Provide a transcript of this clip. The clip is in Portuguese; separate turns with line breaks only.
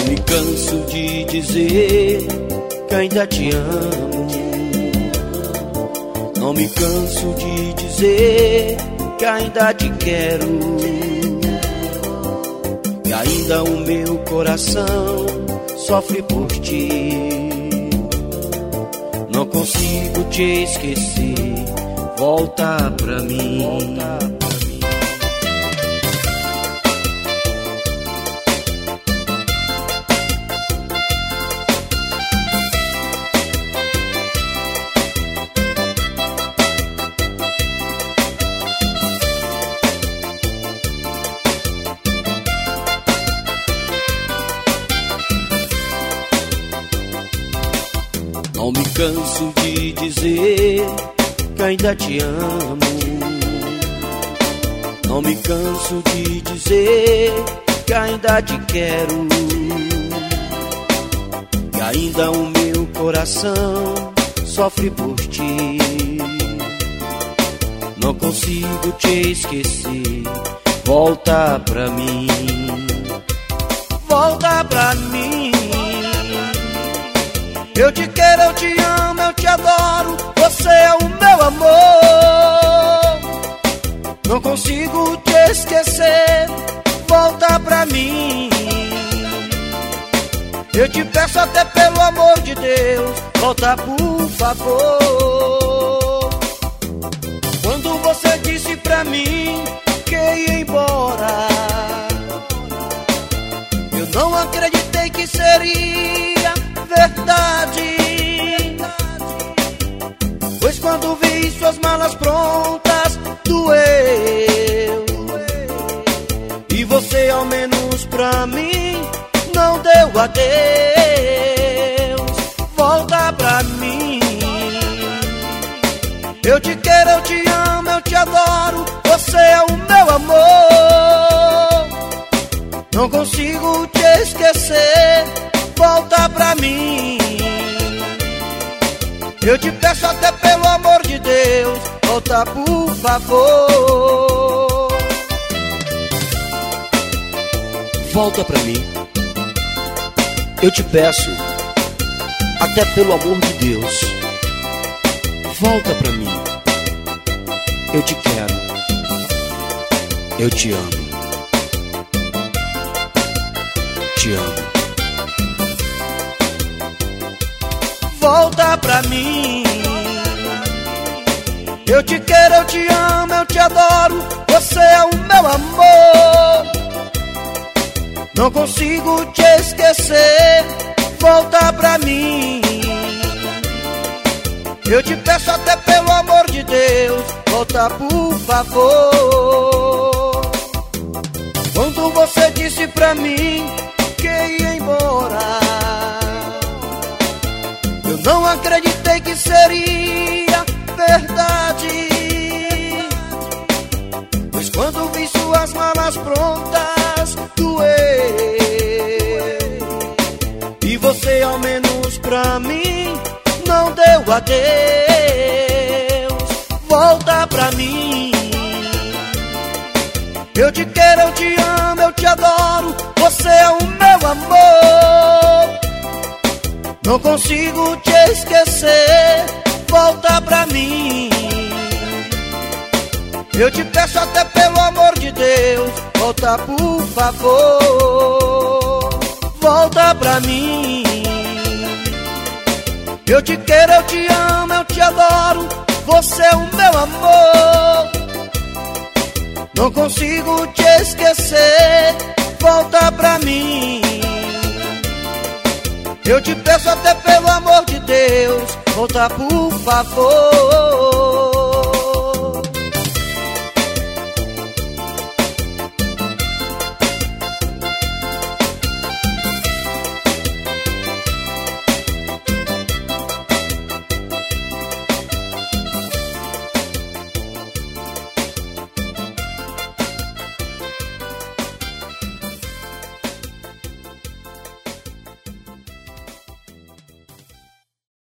me canso de dizer que ainda te amo. Não me canso de dizer que ainda te quero. E ainda o meu coração sofre por ti. Não consigo te esquecer, volta pra mim. Não me canso de dizer que ainda te amo. Não me canso de dizer que ainda te quero. E ainda o meu coração sofre por ti. Não consigo te esquecer, volta pra mim. Volta pra mim. Eu te quero, eu te amo, eu te adoro, você é o meu amor. Não consigo te esquecer, volta pra mim. Eu te peço até pelo amor de Deus, volta por favor. Quando você disse pra mim que ia embora, eu não acreditei que seria verdade, pois quando vi suas malas prontas, doeu. E você ao menos pra mim não deu adeus. Volta pra mim. Eu te quero, eu te amo, eu te adoro, você é o meu amor. Não consigo te esquecer, volta pra mim. Eu te peço até pelo amor de Deus, volta por favor. Volta pra mim. Eu te peço até pelo amor de Deus, volta pra mim. Eu te quero, eu te amo, te amo. Volta pra mim. Eu te quero, eu te amo, eu te adoro, você é o meu amor. Não consigo te esquecer, volta pra mim. Eu te peço até pelo amor de Deus, volta por favor. Quando você disse pra mim que ia embora, eu não acreditei que seria verdade, pois quando vi suas malas prontas, doeu. E você ao menos pra mim não deu adeus. Volta pra mim. Eu te quero, eu te amo, eu te adoro, você é o meu amor. Não consigo te esquecer, volta pra mim. Eu te peço até pelo amor de Deus, volta por favor. Volta pra mim. Eu te quero, eu te amo, eu te adoro, você é o meu amor. Não consigo te esquecer, volta pra mim. Eu te peço até pelo amor de Deus, volta por favor.